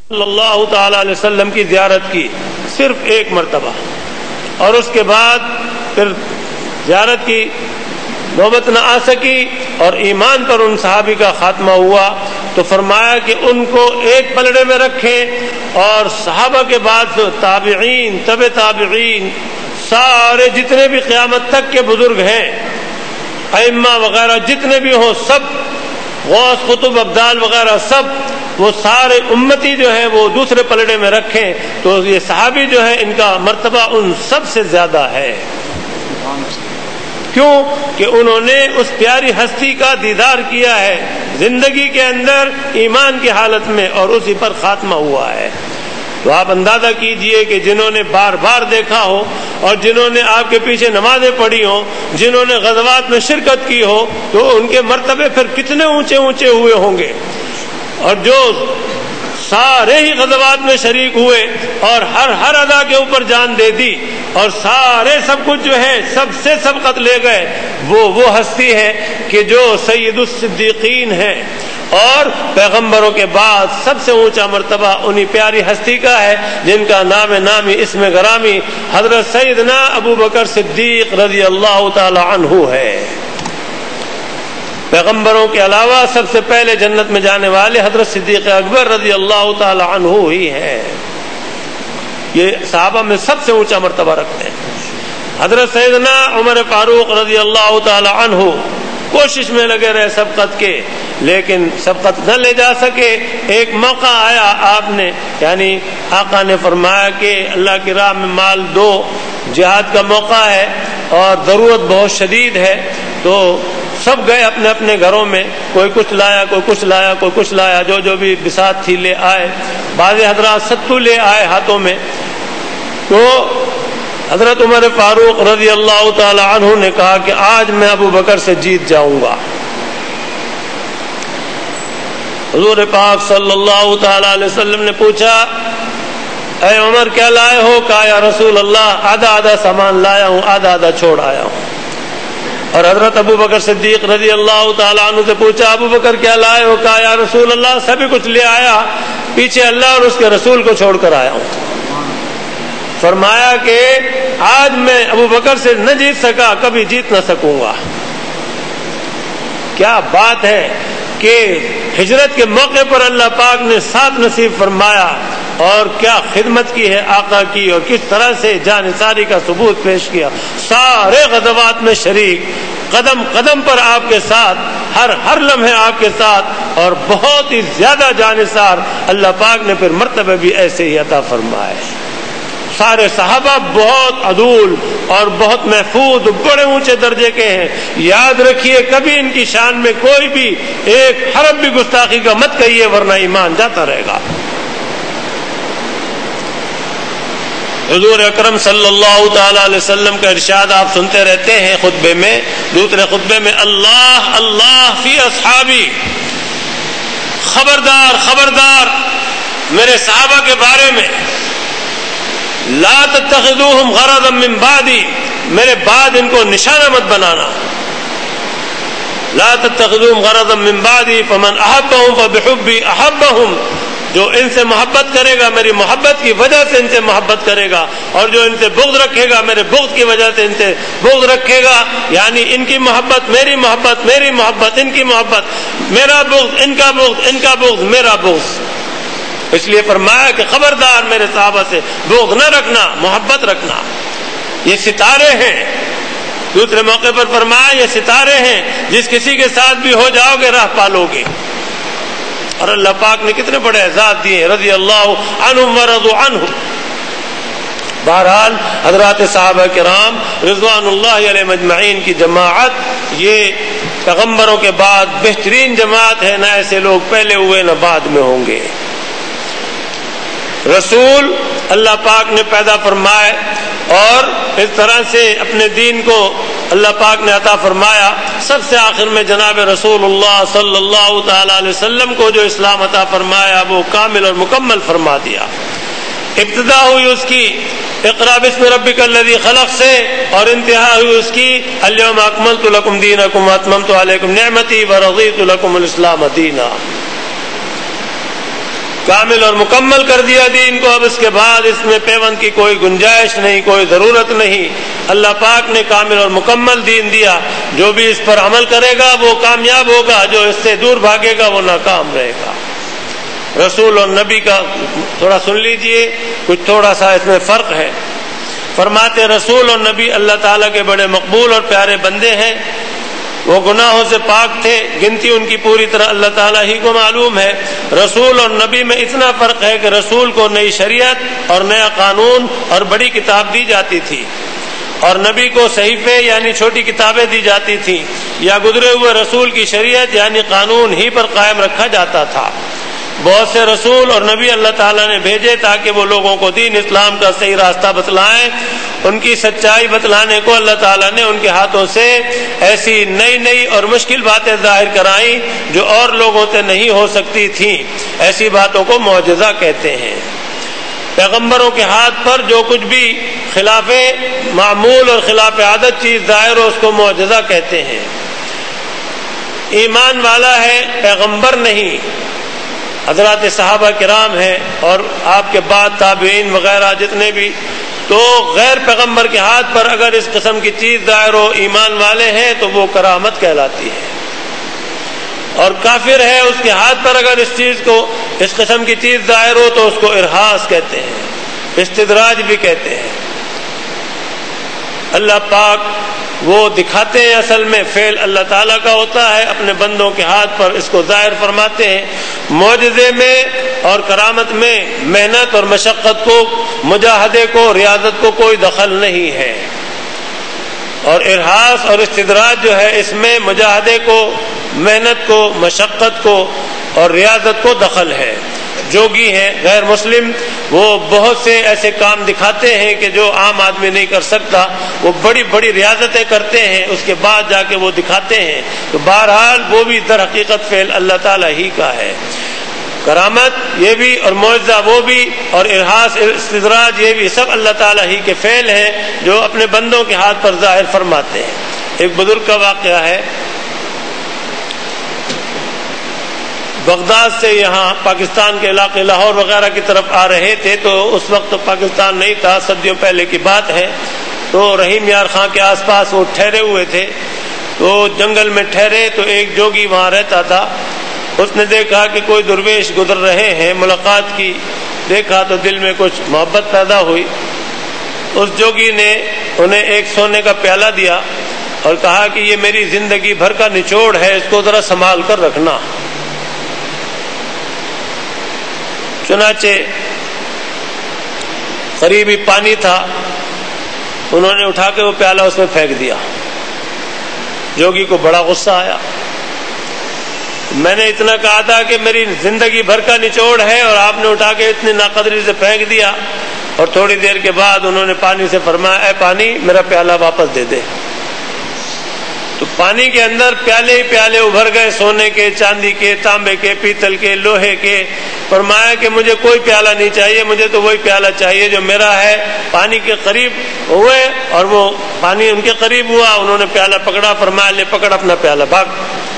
صلی اللہ تعالی علیہ وسلم کی زیارت کی صرف ایک مرتبہ، اور اس کے بعد پھر زیارت کی نوبت نہ آ سکی اور ایمان پر ان صحابی کا خاتمہ ہوا، تو فرمایا کہ ان کو ایک پلڑے میں رکھیں، اور صحابہ کے بعد تابعین، تبع تابعین، سارے جتنے بھی قیامت تک کے بزرگ ہیں، ائمہ وغیرہ جتنے بھی ہوں، سب غوث قطب ابدال وغیرہ سب، وہ سارے امتی جو ہے وہ دوسرے پلڑے میں رکھیں، تو یہ صحابی جو ہے ان کا مرتبہ ان سب سے زیادہ ہے۔ کیوں کہ انہوں نے اس پیاری ہستی کا دیدار کیا ہے زندگی کے اندر ایمان کی حالت میں، اور اسی پر خاتمہ ہوا ہے۔ تو آپ اندازہ کیجئے کہ جنہوں نے بار بار دیکھا ہو، اور جنہوں نے آپ کے پیچھے نمازیں پڑھی ہوں، جنہوں نے غزوات میں شرکت کی ہو، تو ان کے مرتبے پھر کتنے اونچے اونچے ہوئے ہوں گے۔ اور جو سارے ہی غزوات میں شریک ہوئے اور ہر ادا کے اوپر جان دے دی، اور سارے سب کچھ جو ہے سب سے سبقت لے گئے، وہ ہستی ہے کہ جو سید الصدیقین ہے، اور پیغمبروں کے بعد سب سے اونچا مرتبہ انہی پیاری ہستی کا ہے جن کا نام نامی اسم گرامی حضرت سیدنا ابو بکر صدیق رضی اللہ تعالی عنہ ہے۔ پیغمبروں کے علاوہ سب سے پہلے جنت میں جانے والے حضرت صدیق اکبر رضی اللہ تعالی عنہ ہی ہیں، یہ صحابہ میں سب سے اونچا مرتبہ رکھتے ہیں۔ حضرت سیدنا عمر فاروق رضی اللہ تعالی عنہ کوشش میں لگے رہے سبقت کے، لیکن سبقت نہ لے جا سکے۔ ایک موقع آیا، آپ نے یعنی آقا نے فرمایا کہ اللہ کی راہ میں مال دو، جہاد کا موقع ہے اور ضرورت بہت شدید ہے، تو سب گئے اپنے اپنے گھروں میں، کوئی کچھ لایا، کوئی کچھ لایا، کوئی کچھ لایا، جو بھی بساط تھی لے آئے۔ بعض حضرات ستو لے آئے ہاتھوں میں۔ تو حضرت عمر فاروق رضی اللہ تعالی عنہ نے کہا کہ آج میں ابو بکر سے جیت جاؤں گا۔ حضور پاک صلی اللہ تعالی علیہ وسلم نے پوچھا، اے عمر کیا لائے ہو؟ کہا یا رسول اللہ آدھا سامان لایا ہوں، آدھا چھوڑ آیا ہوں۔ اور حضرت ابو بکر صدیق رضی اللہ تعالی عنہ سے پوچھا، ابو بکر کیا لائے ہو؟ کہا یا رسول اللہ سبھی کچھ لے آیا، پیچھے اللہ اور اس کے رسول کو چھوڑ کر آیا ہوں۔ فرمایا کہ آج میں ابو بکر سے نہ جیت سکا، کبھی جیت نہ سکوں گا۔ کیا بات ہے کہ ہجرت کے موقع پر اللہ پاک نے ساتھ نصیب فرمایا، اور کیا خدمت کی ہے آقا کی، اور کس طرح سے جانثاری کا ثبوت پیش کیا۔ سارے غزوات میں شریک، قدم قدم پر آپ کے ساتھ، ہر لمحے آپ کے ساتھ، اور بہت ہی زیادہ جانثار۔ اللہ پاک نے پھر مرتبہ بھی ایسے ہی عطا فرمائے۔ سارے صحابہ بہت عدول اور بہت محفوظ، بڑے اونچے درجے کے ہیں۔ یاد رکھیے کبھی ان کی شان میں کوئی بھی ایک حرف بھی گستاخی کا مت کہیے، ورنہ ایمان جاتا رہے گا۔ حضور اکرم صلی اللہ تعالی علیہ وسلم کا ارشاد آپ سنتے رہتے ہیں خطبے میں، دوسرے خطبے میں، اللہ اللہ فی اصحابی، خبردار خبردار میرے صحابہ کے بارے میں، لا تتخذوہم غرضا من بعدی، میرے بعد ان کو نشانہ مت بنانا۔ لا تتخذوہم غرضا من بعدی فمن احبہم فبحبی احبہم، جو ان سے محبت کرے گا میری محبت کی وجہ سے ان سے محبت کرے گا، اور جو ان سے بغض رکھے گا میرے بغض کی وجہ سے ان سے بغض رکھے گا۔ یعنی ان کی محبت میری محبت، میری محبت ان کی محبت، میرا بغض ان کا بغض، ان کا بغض میرا بغض۔ اس لیے فرمایا کہ خبردار میرے صحابہ سے بغض نہ رکھنا، محبت رکھنا۔ یہ ستارے ہیں۔ دوسرے موقع پر فرمایا یہ ستارے ہیں، جس کسی کے ساتھ بھی ہو جاؤ گے راہ پالو گے۔ اور اللہ پاک نے کتنے بڑے اعزاز دیے، رضی اللہ عنہم ورضوا عنہ۔ بہرحال حضرات صحابہ کرام رضوان اللہ علیہ مجمعین کی جماعت یہ پیغمبروں کے بعد بہترین جماعت ہے، نہ ایسے لوگ پہلے ہوئے نہ بعد میں ہوں گے۔ رسول اللہ پاک نے پیدا فرمائے، اور اس طرح سے اپنے دین کو اللہ پاک نے عطا فرمایا۔ سب سے آخر میں جناب رسول اللہ صلی اللہ تعالی علیہ وسلم کو جو اسلام عطا فرمایا وہ کامل اور مکمل فرما دیا۔ ابتدا ہوئی اس کی اقرا بسم ربک الذی خلق سے، اور انتہا ہوئی اس کی الیوم اکملت لکم دینکم واتممت علیکم نعمتی ورضیت لکم الاسلام دینا۔ کامل اور مکمل کر دیا دین کو، اب اس کے بعد اس میں پیوند کی کوئی گنجائش نہیں، کوئی ضرورت نہیں۔ اللہ پاک نے کامل اور مکمل دین دیا، جو بھی اس پر عمل کرے گا وہ کامیاب ہوگا، جو اس سے دور بھاگے گا وہ ناکام رہے گا۔ رسول اور نبی کا تھوڑا سن لیجئے، کچھ تھوڑا سا اس میں فرق ہے۔ فرماتے رسول اور نبی اللہ تعالیٰ کے بڑے مقبول اور پیارے بندے ہیں، وہ گناہوں سے پاک تھے، گنتی ان کی پوری طرح اللہ تعالیٰ ہی کو معلوم ہے۔ رسول اور نبی میں اتنا فرق ہے کہ رسول کو نئی شریعت اور نیا قانون اور بڑی کتاب دی جاتی تھی، اور نبی کو صحیفے یعنی چھوٹی کتابیں دی جاتی تھیں، یا گزرے ہوئے رسول کی شریعت یعنی قانون ہی پر قائم رکھا جاتا تھا۔ بہت سے رسول اور نبی اللہ تعالیٰ نے بھیجے تاکہ وہ لوگوں کو دین اسلام کا صحیح راستہ بتلائیں۔ ان کی سچائی بتلانے کو اللہ تعالیٰ نے ان کے ہاتھوں سے ایسی نئی نئی اور مشکل باتیں ظاہر کرائیں جو اور لوگوں سے نہیں ہو سکتی تھیں۔ ایسی باتوں کو معجزہ کہتے ہیں۔ پیغمبروں کے ہاتھ پر جو کچھ بھی خلاف معمول اور خلاف عادت چیز ظاہر ہو اس کو معجزہ کہتے ہیں۔ ایمان والا ہے، پیغمبر نہیں۔ حضرات صحابہ کرام ہیں اور آپ کے بعد تابعین وغیرہ جتنے بھی، تو غیر پیغمبر کے ہاتھ پر اگر اس قسم کی چیز ظاہر ہو، ایمان والے ہیں تو وہ کرامت کہلاتی ہے، اور کافر ہے اس کے ہاتھ پر اگر اس قسم کی چیز ظاہر ہو تو اس کو ارہاس کہتے ہیں، استدراج بھی کہتے ہیں۔ اللہ پاک وہ دکھاتے ہیں، اصل میں فعل اللہ تعالیٰ کا ہوتا ہے، اپنے بندوں کے ہاتھ پر اس کو ظاہر فرماتے ہیں۔ معجزے میں اور کرامت میں محنت اور مشقت کو، مجاہدے کو، ریاضت کو کوئی دخل نہیں ہے، اور ارہاس اور استدراج جو ہے اس میں مجاہدے کو، محنت کو، مشقت کو اور ریاضت کو دخل ہے۔ جوگی ہیں غیر مسلم، وہ بہت سے ایسے کام دکھاتے ہیں کہ جو عام آدمی نہیں کر سکتا، وہ بڑی بڑی ریاضتیں کرتے ہیں، اس کے بعد جا کے وہ دکھاتے ہیں، تو بہرحال وہ بھی در حقیقت فعل اللہ تعالیٰ ہی کا ہے۔ کرامت یہ بھی اور معجزہ وہ بھی اور ارہاس استدراج یہ بھی سب اللہ تعالیٰ ہی کے فعل ہیں جو اپنے بندوں کے ہاتھ پر ظاہر فرماتے ہیں۔ ایک بزرگ کا واقعہ ہے، بغداد سے یہاں پاکستان کے علاقے لاہور وغیرہ کی طرف آ رہے تھے، تو اس وقت تو پاکستان نہیں تھا، صدیوں پہلے کی بات ہے۔ تو رحیم یار خان کے آس پاس وہ ٹھہرے ہوئے تھے، تو جنگل میں ٹھہرے تو ایک جوگی وہاں رہتا تھا۔ اس نے دیکھا کہ کوئی درویش گزر رہے ہیں، ملاقات کی، دیکھا تو دل میں کچھ محبت پیدا ہوئی۔ اس جوگی نے انہیں ایک سونے کا پیالہ دیا اور کہا کہ یہ میری زندگی بھر کا نچوڑ ہے، اس کو ذرا سنبھال کر رکھنا۔ چنانچہ قریب ہی پانی تھا، انہوں نے اٹھا کے وہ پیالہ اس میں پھینک دیا۔ جوگی کو بڑا غصہ آیا، میں نے اتنا کہا تھا کہ میری زندگی بھر کا نچوڑ ہے اور آپ نے اٹھا کے اتنی ناقدری سے پھینک دیا۔ اور تھوڑی دیر کے بعد انہوں نے پانی سے فرمایا، اے پانی میرا پیالہ واپس دے دے۔ تو پانی کے اندر پیالے ہی پیالے ابھر گئے، سونے کے، چاندی کے، تانبے کے، پیتل کے، لوہے کے۔ فرمایا کہ مجھے کوئی پیالہ نہیں چاہیے، مجھے تو وہی پیالہ چاہیے جو میرا ہے۔ پانی کے قریب ہوئے اور وہ پانی ان کے قریب ہوا، انہوں نے پیالہ پکڑا، فرمایا لے پکڑ اپنا پیالہ، بھاگ۔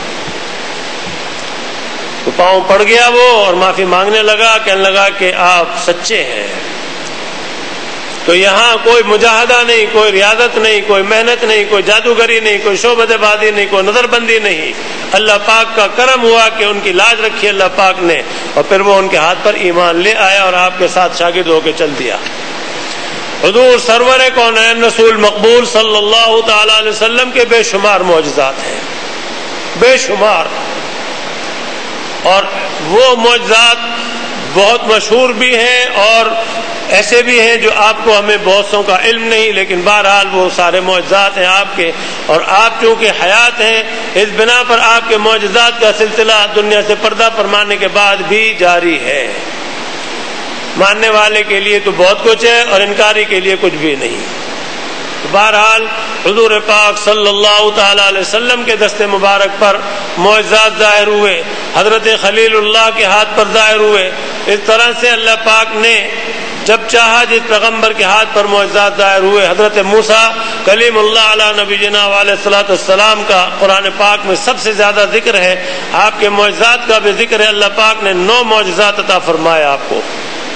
تو پاؤں پڑ گیا وہ اور معافی مانگنے لگا، کہنے لگا کہ آپ سچے ہیں۔ تو یہاں کوئی مجاہدہ نہیں، کوئی ریاضت نہیں، کوئی محنت نہیں، کوئی جادوگری نہیں، کوئی شعبدے بازی نہیں، کوئی نظر بندی نہیں۔ اللہ پاک کا کرم ہوا کہ ان کی لاج رکھی اللہ پاک نے، اور پھر وہ ان کے ہاتھ پر ایمان لے آیا اور آپ کے ساتھ شاگرد ہو کے چل دیا۔ حضور سرور کونین رسول مقبول صلی اللہ تعالی علیہ وسلم کے بے شمار معجزات ہیں، بے شمار، اور وہ معجزات بہت مشہور بھی ہیں اور ایسے بھی ہیں جو آپ کو ہمیں بہت سوں کا علم نہیں، لیکن بہرحال وہ سارے معجزات ہیں آپ کے، اور آپ چونکہ حیات ہیں اس بنا پر آپ کے معجزات کا سلسلہ دنیا سے پردہ فرمانے کے بعد بھی جاری ہے۔ ماننے والے کے لیے تو بہت کچھ ہے اور انکاری کے لیے کچھ بھی نہیں۔ بہرحال حضور پاک صلی اللہ تعالی علیہ وسلم کے دست مبارک پر معجزات ظاہر ہوئے، حضرت خلیل اللہ کے ہاتھ پر ظاہر ہوئے۔ اس طرح سے اللہ پاک نے جب چاہا جس پیغمبر کے ہاتھ پر معجزات ظاہر ہوئے، حضرت موسیٰ کلیم اللہ علیہ نبینا علیہ الصلوۃ والسلام کا قرآن پاک میں سب سے زیادہ ذکر ہے، آپ کے معجزات کا بھی ذکر ہے۔ اللہ پاک نے 9 معجزات عطا فرمایا آپ کو۔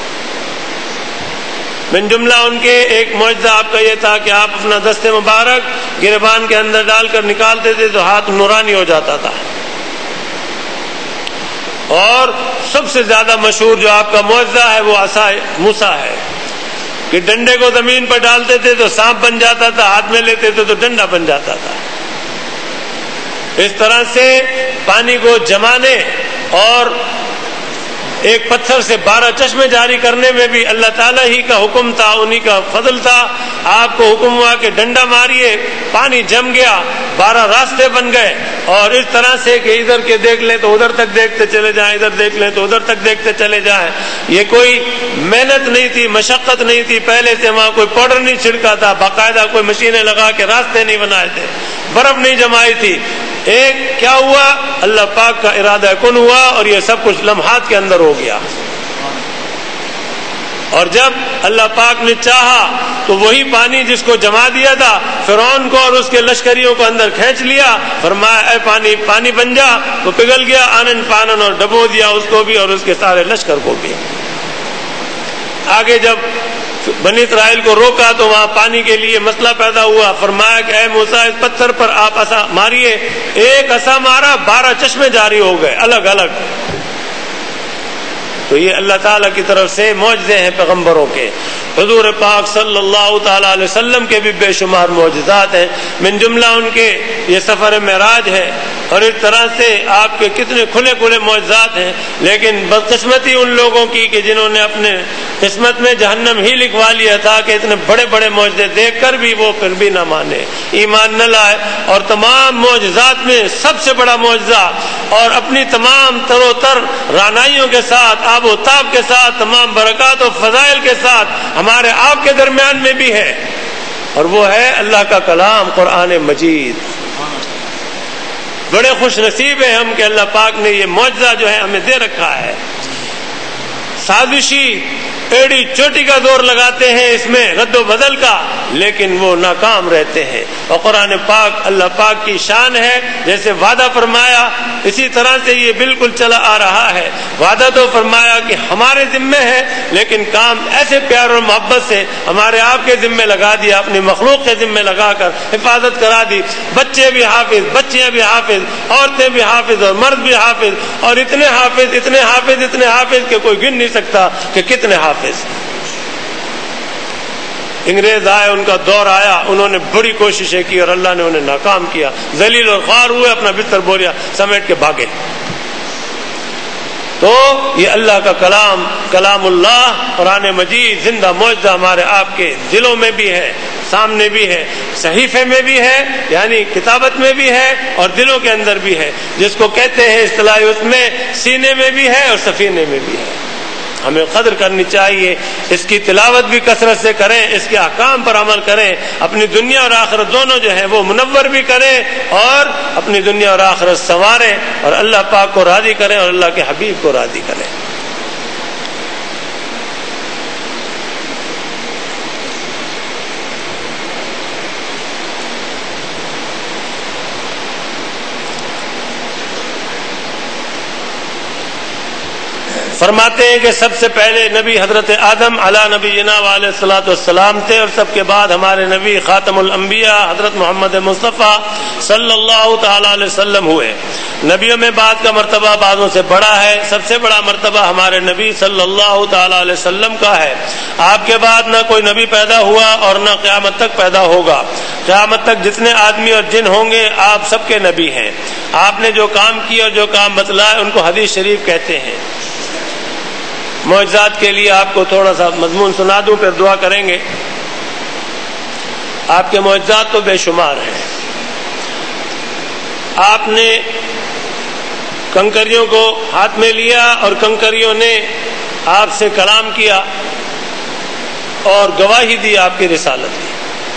من جملہ ان کے ایک معجزہ آپ کا یہ تھا کہ آپ اپنا دست مبارک گریبان کے اندر ڈال کر نکالتے تھے تو ہاتھ نورانی ہو جاتا تھا۔ اور سب سے زیادہ مشہور جو آپ کا معجزہ ہے وہ عصا موسیٰ ہے کہ ڈنڈے کو زمین پر ڈالتے تھے تو سانپ بن جاتا تھا، ہاتھ میں لیتے تھے تو ڈنڈا بن جاتا تھا۔ اس طرح سے پانی کو جمانے اور ایک پتھر سے 12 چشمے جاری کرنے میں بھی اللہ تعالیٰ ہی کا حکم تھا، انہی کا فضل تھا۔ آپ کو حکم ہوا کہ ڈنڈا ماریے، پانی جم گیا، 12 راستے بن گئے، اور اس طرح سے کہ ادھر کے دیکھ لیں تو ادھر تک دیکھتے چلے جائیں، ادھر دیکھ لیں تو ادھر تک دیکھتے چلے جائیں۔ یہ کوئی محنت نہیں تھی، مشقت نہیں تھی، پہلے سے وہاں کوئی پاؤڈر نہیں چھڑکا تھا، باقاعدہ کوئی مشینیں لگا کے راستے نہیں بنائے تھے، برف نہیں جمائی تھی۔ ایک کیا ہوا؟ اللہ پاک کا ارادہ کن ہوا اور یہ سب کچھ لمحات کے اندر ہو گیا۔ اور جب اللہ پاک نے چاہا تو وہی پانی جس کو جما دیا تھا فرعون کو اور اس کے لشکریوں کو اندر کھینچ لیا، فرمایا اے پانی پانی بن جا، وہ پگھل گیا آنن پانن اور ڈبو دیا اس کو بھی اور اس کے سارے لشکر کو بھی۔ آگے جب بنی اسرائیل کو روکا تو وہاں پانی کے لیے مسئلہ پیدا ہوا، فرمایا کہ اے موسیٰ اس پتھر پر آپ عصا ماریے، ایک عصا مارا 12 چشمے جاری ہو گئے الگ الگ۔ تو یہ اللہ تعالیٰ کی طرف سے معجزے ہیں پیغمبروں کے۔ حضور پاک صلی اللہ تعالیٰ علیہ وسلم کے بھی بے شمار معجزات ہیں، من جملہ ان کے یہ سفر معراج ہے، اور اس طرح سے آپ کے کتنے کھلے کھلے معجزات ہیں۔ لیکن بدقسمتی ان لوگوں کی کہ جنہوں نے اپنے قسمت میں جہنم ہی لکھوا لیا تھا کہ اتنے بڑے بڑے معجزے دیکھ کر بھی وہ پھر بھی نہ مانے، ایمان نہ لائے۔ اور تمام معجزات میں سب سے بڑا معجزہ اور اپنی تمام تر و تر رعنائیوں کے ساتھ، آب و تاب کے ساتھ، تمام برکات و فضائل کے ساتھ ہمارے آپ کے درمیان میں بھی ہے، اور وہ ہے اللہ کا کلام قرآن مجید۔ بڑے خوش نصیب ہیں ہم کہ اللہ پاک نے یہ معجزہ جو ہے ہمیں دے رکھا ہے۔ سازشی ایڑی چوٹی کا دور لگاتے ہیں اس میں رد و بدل کا، لیکن وہ ناکام رہتے ہیں۔ اور قرآن پاک اللہ پاک کی شان ہے، جیسے وعدہ فرمایا اسی طرح سے یہ بالکل چلا آ رہا ہے۔ وعدہ تو فرمایا کہ ہمارے ذمے ہے، لیکن کام ایسے پیار اور محبت سے ہمارے آپ کے ذمے لگا دیا، اپنی مخلوق کے ذمے لگا کر حفاظت کرا دی۔ بچے بھی حافظ، بچیاں بھی حافظ، عورتیں بھی حافظ اور مرد بھی حافظ، اور اتنے حافظ اتنے حافظ اتنے حافظ کہ کوئی گن نہیں سکتا کہ کتنے حافظ۔ انگریز آئے، ان کا دور آیا، انہوں نے بڑی کوششیں کی اور اللہ نے انہیں ناکام کیا، ذلیل اور خوار ہوئے، اپنا بستر بوریا سمیٹ کے بھاگے۔ تو یہ اللہ کا کلام، کلام اللہ قرآن مجید زندہ معجزہ ہمارے آپ کے دلوں میں بھی ہے، سامنے بھی ہے، صحیفے میں بھی ہے یعنی کتابت میں بھی ہے، اور دلوں کے اندر بھی ہے، جس کو کہتے ہیں اصطلاحی اس میں سینے میں بھی ہے اور سفینے میں بھی ہے۔ ہمیں قدر کرنی چاہیے، اس کی تلاوت بھی کثرت سے کریں، اس کے احکام پر عمل کریں، اپنی دنیا اور آخرت دونوں جو ہے وہ منور بھی کریں، اور اپنی دنیا اور آخرت سنواریں، اور اللہ پاک کو راضی کریں اور اللہ کے حبیب کو راضی کریں۔ فرماتے ہیں کہ سب سے پہلے نبی حضرت آدم علیہ نبینا علیہ الصلوۃ والسلام تھے، اور سب کے بعد ہمارے نبی خاتم الانبیاء حضرت محمد مصطفیٰ صلی اللہ تعالی علیہ وسلم ہوئے۔ نبیوں میں بعد کا مرتبہ بعضوں سے بڑا ہے، سب سے بڑا مرتبہ ہمارے نبی صلی اللہ تعالی علیہ وسلم کا ہے۔ آپ کے بعد نہ کوئی نبی پیدا ہوا اور نہ قیامت تک پیدا ہوگا۔ قیامت تک جتنے آدمی اور جن ہوں گے آپ سب کے نبی ہیں۔ آپ نے جو کام کیا اور جو کام بتلائے ان کو حدیث شریف کہتے ہیں۔ معجزات کے لیے آپ کو تھوڑا سا مضمون سنا دوں، پھر دعا کریں گے۔ آپ کے معجزات تو بے شمار ہیں۔ آپ نے کنکریوں کو ہاتھ میں لیا اور کنکریوں نے آپ سے کلام کیا اور گواہی دی آپ کی رسالت کی۔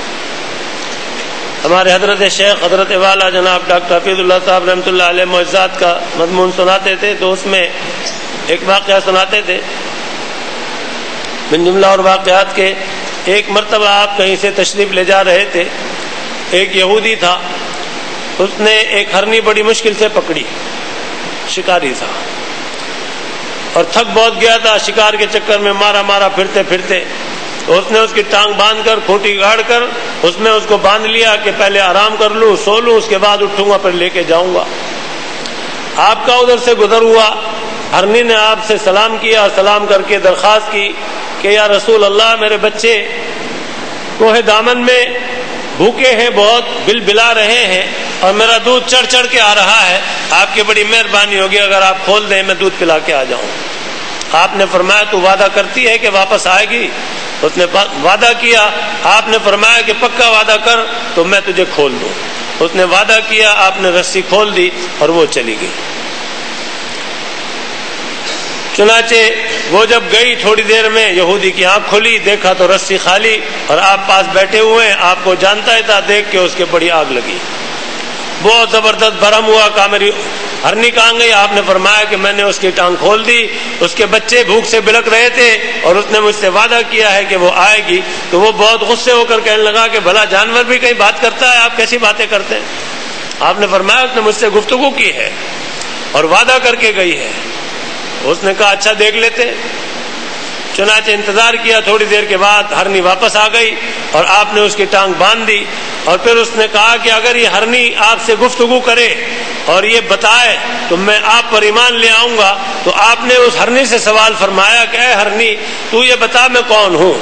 ہمارے حضرت شیخ حضرت والا جناب ڈاکٹر حفیظ اللہ صاحب رحمۃ اللہ علیہ معجزات کا مضمون سناتے تھے، تو اس میں ایک واقعہ سناتے تھے من جملہ اور واقعات کے، ایک مرتبہ آپ کہیں سے تشریف لے جا رہے تھے، ایک یہودی تھا، اس نے ایک ہرنی بڑی مشکل سے پکڑی، شکاری تھا اور تھک بہت گیا تھا شکار کے چکر میں، مارا پھرتے پھرتے، تو اس نے اس کی ٹانگ باندھ کر کھوٹی گاڑ کر اس میں اس کو باندھ لیا کہ پہلے آرام کر لوں، سو لوں، اس کے بعد اٹھوں گا پھر لے کے جاؤں گا۔ آپ کا ادھر سے گزر ہوا، ہرنی نے آپ سے سلام کیا، سلام کر کے درخواست کی کہ یا رسول اللہ، میرے بچے کوہ دامن میں بھوکے ہیں، بہت بلا رہے ہیں اور میرا دودھ چڑھ چڑھ کے آ رہا ہے، آپ کی بڑی مہربانی ہوگی اگر آپ کھول دیں، میں دودھ پلا کے آ جاؤں۔ آپ نے فرمایا تو وعدہ کرتی ہے کہ واپس آئے گی؟ اس نے وعدہ کیا۔ آپ نے فرمایا کہ پکا وعدہ کر تو میں تجھے کھول دوں۔ اس نے وعدہ کیا، آپ نے رسی کھول دی اور وہ چلی گئی۔ چنانچہ وہ جب گئی، تھوڑی دیر میں یہودی کی آنکھ کھلی، دیکھا تو رسی خالی اور آپ پاس بیٹھے ہوئے ہیں، آپ کو جانتا ہی تھا، دیکھ کے اس کے بڑی آگ لگی، بہت زبردست برہم ہوا، کہا میری ہرنی کہاں گئی؟ آپ نے فرمایا کہ میں نے اس کی ٹانگ کھول دی، اس کے بچے بھوک سے بلک رہے تھے اور اس نے مجھ سے وعدہ کیا ہے کہ وہ آئے گی۔ تو وہ بہت غصے ہو کر کہنے لگا کہ بھلا جانور بھی کہیں بات کرتا ہے، آپ کیسی باتیں کرتے ہیں؟ آپ نے فرمایا اس نے مجھ سے گفتگو کی ہے اور وعدہ کر کے گئی ہے۔ اس نے کہا اچھا دیکھ لیتے۔ چنانچہ انتظار کیا، تھوڑی دیر کے بعد ہرنی واپس آ گئی اور آپ نے اس کی ٹانگ باندھ دی اور پھر اس نے کہا کہ اگر یہ ہرنی آپ سے گفتگو کرے اور یہ بتائے تو میں آپ پر ایمان لے آؤں گا۔ تو آپ نے اس ہرنی سے سوال فرمایا کہ اے ہرنی، تو یہ بتا میں کون ہوں؟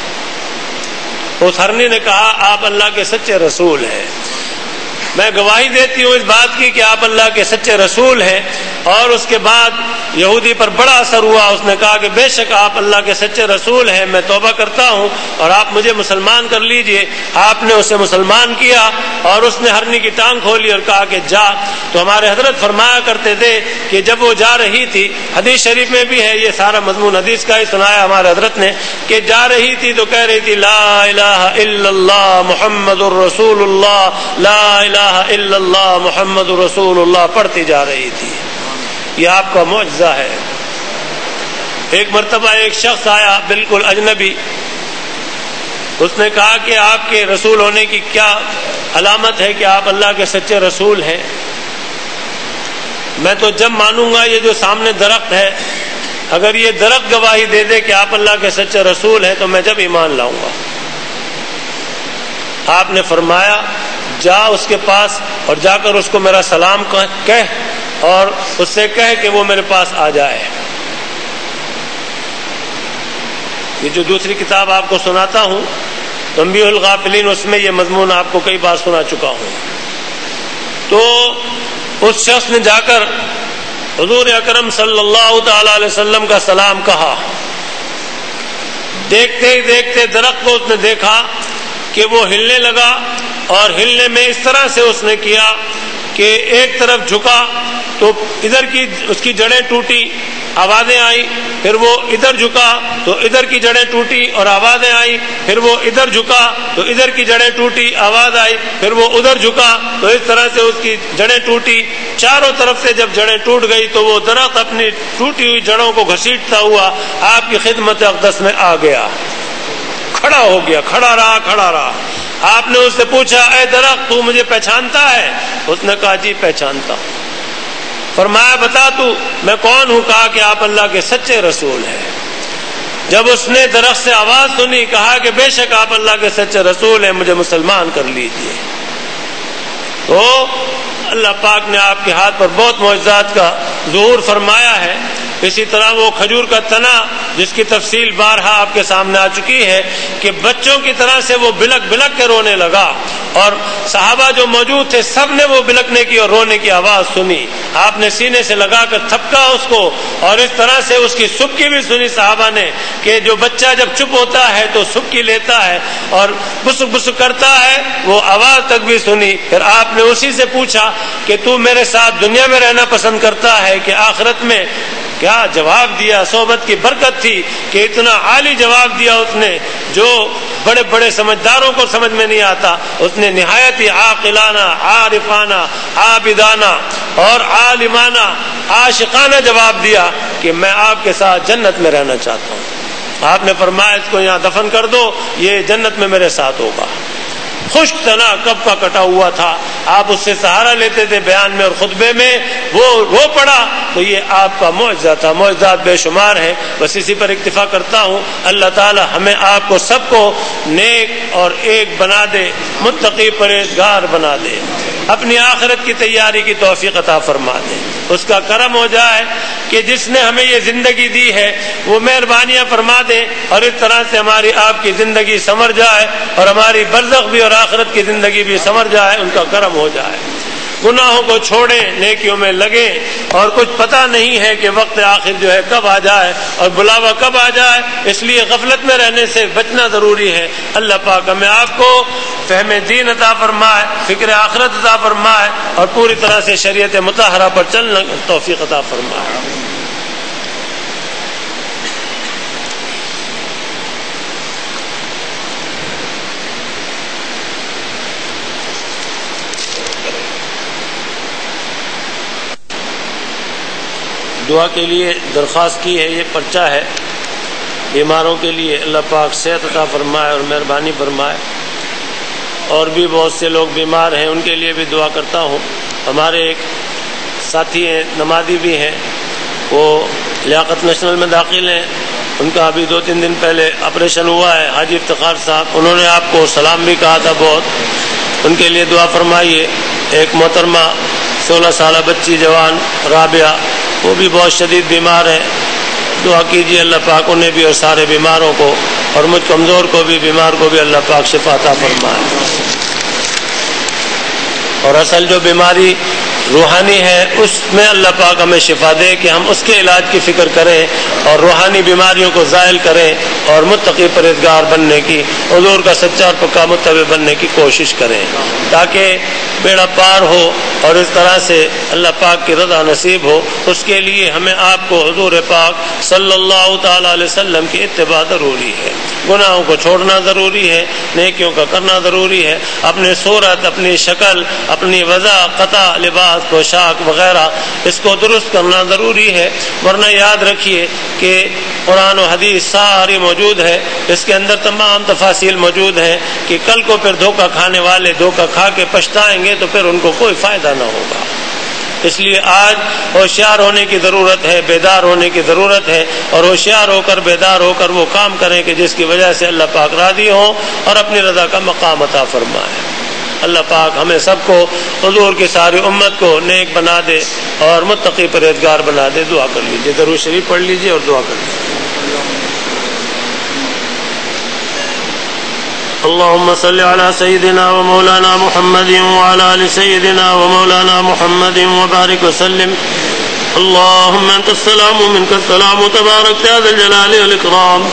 اس ہرنی نے کہا آپ اللہ کے سچے رسول ہیں، میں گواہی دیتی ہوں اس بات کی کہ آپ اللہ کے سچے رسول ہیں۔ اور اس کے بعد یہودی پر بڑا اثر ہوا، اس نے کہا کہ بے شک آپ اللہ کے سچے رسول ہیں، میں توبہ کرتا ہوں اور آپ مجھے مسلمان کر لیجئے۔ آپ نے اسے مسلمان کیا اور اس نے ہرنی کی ٹانگ کھولی اور کہا کہ جا۔ تو ہمارے حضرت فرمایا کرتے تھے کہ جب وہ جا رہی تھی، حدیث شریف میں بھی ہے، یہ سارا مضمون حدیث کا ہی سنایا ہمارے حضرت نے، کہ جا رہی تھی تو کہہ رہی تھی لا الہ الا اللہ محمد الرسول اللہ، لا الہ الا اللہ محمد الرسول اللہ پڑھتی جا رہی تھی۔ یہ آپ کا معجزہ ہے۔ ایک مرتبہ ایک شخص آیا بالکل اجنبی، اس نے کہا کہ آپ کے رسول ہونے کی کیا علامت ہے کہ آپ اللہ کے سچے رسول ہیں؟ میں تو جب مانوں گا یہ جو سامنے درخت ہے، اگر یہ درخت گواہی دے دے کہ آپ اللہ کے سچے رسول ہیں تو میں جب ایمان لاؤں گا۔ آپ نے فرمایا جا اس کے پاس اور جا کر اس کو میرا سلام کہہ اور اس سے کہے کہ وہ میرے پاس آ جائے۔ یہ جو دوسری کتاب آپ کو سناتا ہوں تنبیہ الغافلین، اس میں یہ مضمون آپ کو کئی بار سنا چکا ہوں۔ تو اس شخص نے جا کر حضور اکرم صلی اللہ تعالی علیہ وسلم کا سلام کہا۔ دیکھتے ہی دیکھتے درخت کو اس نے دیکھا کہ وہ ہلنے لگا اور ہلنے میں اس طرح سے اس نے کیا کہ ایک طرف جھکا تو ادھر کی اس کی جڑیں ٹوٹی، آوازیں آئی، پھر وہ ادھر جھکا تو ادھر کی جڑیں ٹوٹی اور آوازیں آئی، پھر وہ ادھر جھکا تو ادھر کی جڑیں ٹوٹی، آواز آئی، پھر وہ ادھر جھکا تو اس طرح سے اس کی جڑیں ٹوٹی۔ چاروں طرف سے جب جڑیں ٹوٹ گئی تو وہ درخت اپنی ٹوٹی ہوئی جڑوں کو گھسیٹتا ہوا آپ کی خدمت اقدس میں آ گیا، کھڑا ہو گیا، کھڑا رہا۔ آپ نے اس سے پوچھا اے درخت تو مجھے پہچانتا ہے؟ اس نے کہا جی پہچانتا ہوں۔ فرمایا بتا تو میں کون ہوں؟ کہا کہ آپ اللہ کے سچے رسول ہیں۔ جب اس نے درخت سے آواز سنی، کہا کہ بے شک آپ اللہ کے سچے رسول ہیں، مجھے مسلمان کر لیجئے۔ تو اللہ پاک نے آپ کے ہاتھ پر بہت معجزات کا ظہور فرمایا ہے۔ اسی طرح وہ کھجور کا تنا جس کی تفصیل بارہا آپ کے سامنے آ چکی ہے کہ بچوں کی طرح سے وہ بلک بلک کے رونے لگا اور صحابہ جو موجود تھے سب نے وہ بلکنے کی اور رونے کی آواز سنی۔ آپ نے سینے سے لگا کر تھپکا اس کو اور اس طرح سے اس کی سبکی بھی سنی صحابہ نے کہ جو بچہ جب چپ ہوتا ہے تو سبکی لیتا ہے اور بسک بسک کرتا ہے، وہ آواز تک بھی سنی۔ پھر آپ نے اسی سے پوچھا کہ تو میرے ساتھ دنیا میں رہنا پسند کرتا ہے کہ آخرت میں؟ کیا جواب دیا! صحبت کی برکت تھی کہ اتنا عالی جواب دیا اس نے جو بڑے بڑے سمجھداروں کو سمجھ میں نہیں آتا۔ اس نے نہایت ہی عاقلانہ، عارفانہ، عابدانہ اور عالمانہ، عاشقانہ جواب دیا کہ میں آپ کے ساتھ جنت میں رہنا چاہتا ہوں۔ آپ نے فرمایا اس کو یہاں دفن کر دو، یہ جنت میں میرے ساتھ ہوگا۔ خشک تنا کب کا کٹا ہوا تھا، آپ اس سے سہارا لیتے تھے بیان میں اور خطبے میں، وہ رو پڑا تو یہ آپ کا معجزہ تھا۔ معجزات بے شمار ہیں، بس اسی پر اکتفا کرتا ہوں۔ اللہ تعالی ہمیں آپ کو سب کو نیک اور ایک بنا دے، متقی پرہیزگار بنا دے، اپنی آخرت کی تیاری کی توفیق عطا فرما دے۔ اس کا کرم ہو جائے کہ جس نے ہمیں یہ زندگی دی ہے وہ مہربانیاں فرما دے اور اس طرح سے ہماری آپ کی زندگی سنور جائے اور ہماری برزخ بھی اور آخرت کی زندگی بھی سنور جائے، ان کا کرم ہو جائے۔ گناہوں کو چھوڑیں، نیکیوں میں لگیں، اور کچھ پتہ نہیں ہے کہ وقت آخر جو ہے کب آ جائے اور بلاوا کب آ جائے، اس لیے غفلت میں رہنے سے بچنا ضروری ہے۔ اللہ پاک ہمیں آپ کو فہم دین عطا فرمائے، فکر آخرت عطا فرمائے اور پوری طرح سے شریعت مطہرہ پر چلنا توفیق عطا فرمائے۔ دعا کے لیے درخواست کی ہے، یہ پرچہ ہے بیماروں کے لیے، اللہ پاک صحت عطا فرمائے اور مہربانی فرمائے۔ اور بھی بہت سے لوگ بیمار ہیں، ان کے لیے بھی دعا کرتا ہوں۔ ہمارے ایک ساتھی ہیں، نمازی بھی ہیں، وہ لیاقت نیشنل میں داخل ہیں، ان کا ابھی 2-3 دن پہلے آپریشن ہوا ہے، حاجی افتخار صاحب، انہوں نے آپ کو سلام بھی کہا تھا بہت، ان کے لیے دعا فرمائیے۔ ایک محترمہ 16 سالہ بچی جوان رابعہ، وہ بھی بہت شدید بیمار ہے، دعا کیجیے اللہ پاک انہیں بھی اور سارے بیماروں کو، اور مجھ کمزور کو بھی، بیمار کو بھی اللہ پاک شفا عطا فرمائے۔ اور اصل جو بیماری روحانی ہے اس میں اللہ پاک ہمیں شفا دے کہ ہم اس کے علاج کی فکر کریں اور روحانی بیماریوں کو زائل کریں اور متقی پرہیزگار بننے کی، حضور کا سچا اور پکا متبع بننے کی کوشش کریں تاکہ بیڑا پار ہو اور اس طرح سے اللہ پاک کی رضا نصیب ہو۔ اس کے لیے ہمیں آپ کو حضور پاک صلی اللہ تعالی علیہ وسلم کی اتباع ضروری ہے، گناہوں کو چھوڑنا ضروری ہے، نیکیوں کا کرنا ضروری ہے، اپنے صورت، اپنی شکل، اپنی وضع، قطع، لباس، پوشاک وغیرہ اس کو درست کرنا ضروری ہے، ورنہ یاد رکھیے کہ قرآن و حدیث ساری موجود ہے، اس کے اندر تمام تفاصیل موجود ہیں کہ کل کو پھر دھوکہ کھانے والے دھوکہ کھا کے پچھتائیں گے تو پھر ان کو کوئی فائدہ نہ ہوگا۔ اس لیے آج ہوشیار ہونے کی ضرورت ہے، بیدار ہونے کی ضرورت ہے، اور ہوشیار ہو کر بیدار ہو کر وہ کام کریں کہ جس کی وجہ سے اللہ پاک راضی ہوں اور اپنی رضا کا مقام عطا فرمائے۔ اللہ پاک ہمیں سب کو، حضور کی ساری امت کو نیک بنا دے اور متقی پرہیزگار بنا دے۔ دعا کر لیجیے، درود شریف پڑھ لیجیے اور دعا کر لیجیے۔ اللهم صل على سيدنا ومولانا محمد وعلى آل سيدنا ومولانا محمد وبارك وسلم۔ اللهم أنت السلام ومنك السلام تبارك يا ذا الجلال والإكرام۔